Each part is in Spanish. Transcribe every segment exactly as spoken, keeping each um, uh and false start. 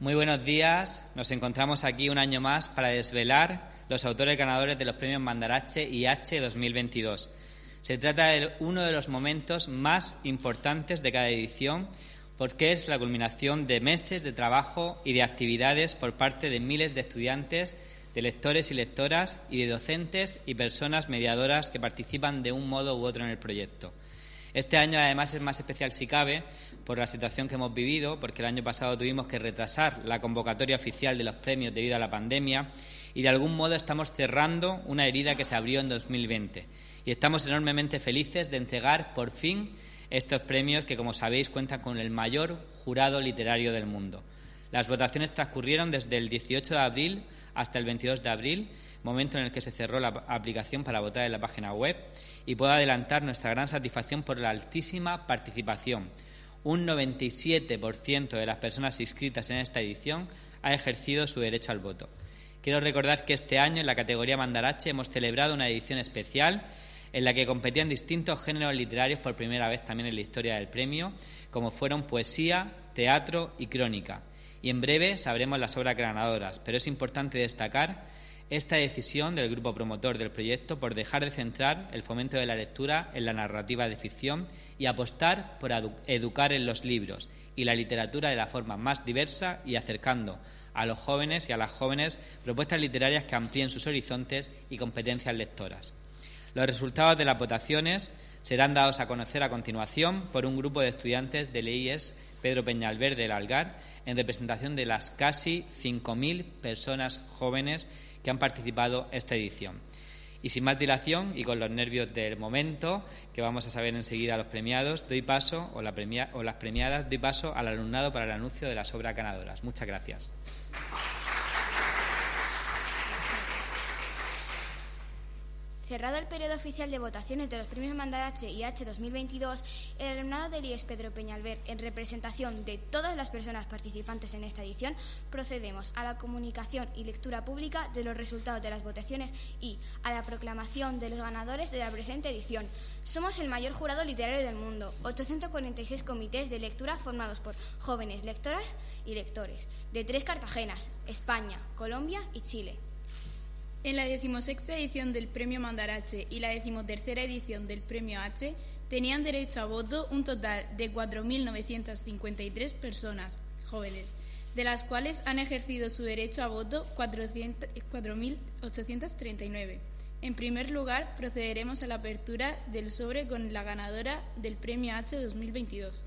Muy buenos días. Nos encontramos aquí un año más para desvelar los autores ganadores de los premios Mandarache y H dos mil veintidós. Se trata de uno de los momentos más importantes de cada edición porque es la culminación de meses de trabajo y de actividades por parte de miles de estudiantes, de lectores y lectoras y de docentes y personas mediadoras que participan de un modo u otro en el proyecto. Este año, además, es más especial si cabe por la situación que hemos vivido, porque el año pasado tuvimos que retrasar la convocatoria oficial de los premios debido a la pandemia y, de algún modo, estamos cerrando una herida que se abrió en dos mil veinte. Y estamos enormemente felices de entregar, por fin, estos premios que, como sabéis, cuentan con el mayor jurado literario del mundo. Las votaciones transcurrieron desde el dieciocho de abril hasta el veintidós de abril, momento en el que se cerró la aplicación para votar en la página web, y puedo adelantar nuestra gran satisfacción por la altísima participación. Un noventa y siete por ciento de las personas inscritas en esta edición ha ejercido su derecho al voto. Quiero recordar que este año, en la categoría Mandarache, hemos celebrado una edición especial en la que competían distintos géneros literarios por primera vez también en la historia del premio, como fueron poesía, teatro y crónica. Y en breve sabremos las obras ganadoras, pero es importante destacar esta decisión del grupo promotor del proyecto por dejar de centrar el fomento de la lectura en la narrativa de ficción y apostar por educar en los libros y la literatura de la forma más diversa y acercando a los jóvenes y a las jóvenes propuestas literarias que amplíen sus horizontes y competencias lectoras. Los resultados de las votaciones serán dados a conocer a continuación por un grupo de estudiantes del E I E S Pedro Peñalver del Algar, en representación de las casi cinco mil personas jóvenes que han participado esta edición. Y sin más dilación y con los nervios del momento, que vamos a saber enseguida a los premiados, doy paso, o, la premia, o las premiadas, doy paso al alumnado para el anuncio de las obras ganadoras. Muchas gracias. Cerrado el periodo oficial de votaciones de los premios Mandarache y H dos mil veintidós, el alumnado del I E S Pedro Peñalver, en representación de todas las personas participantes en esta edición, procedemos a la comunicación y lectura pública de los resultados de las votaciones y a la proclamación de los ganadores de la presente edición. Somos el mayor jurado literario del mundo, ochocientos cuarenta y seis comités de lectura formados por jóvenes lectoras y lectores de tres Cartagenas, España, Colombia y Chile. En la decimosexta edición del Premio Mandarache y la decimotercera edición del Premio H tenían derecho a voto un total de cuatro mil novecientas cincuenta y tres personas jóvenes, de las cuales han ejercido su derecho a voto cuatro mil ochocientas treinta y nueve. En primer lugar, procederemos a la apertura del sobre con la ganadora del Premio H dos mil veintidós.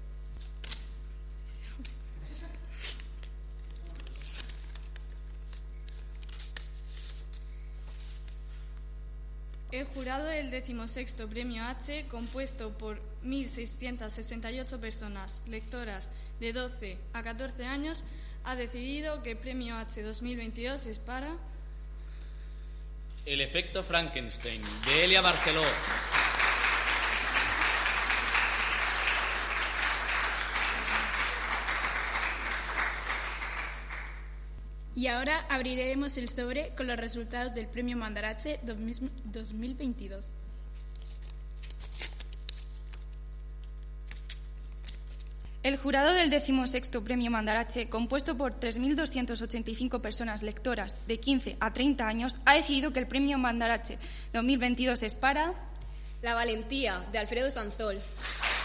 El jurado del decimosexto Premio H, compuesto por mil seiscientas sesenta y ocho personas lectoras de doce a catorce años, ha decidido que el Premio H dos mil veintidós es para El efecto Frankenstein, de Elia Barceló. Y ahora abriremos el sobre con los resultados del Premio Mandarache dos mil veintidós. El jurado del decimosexto Premio Mandarache, compuesto por tres mil doscientas ochenta y cinco personas lectoras de quince a treinta años, ha decidido que el Premio Mandarache dos mil veintidós es para La valentía, de Alfredo Sanzol.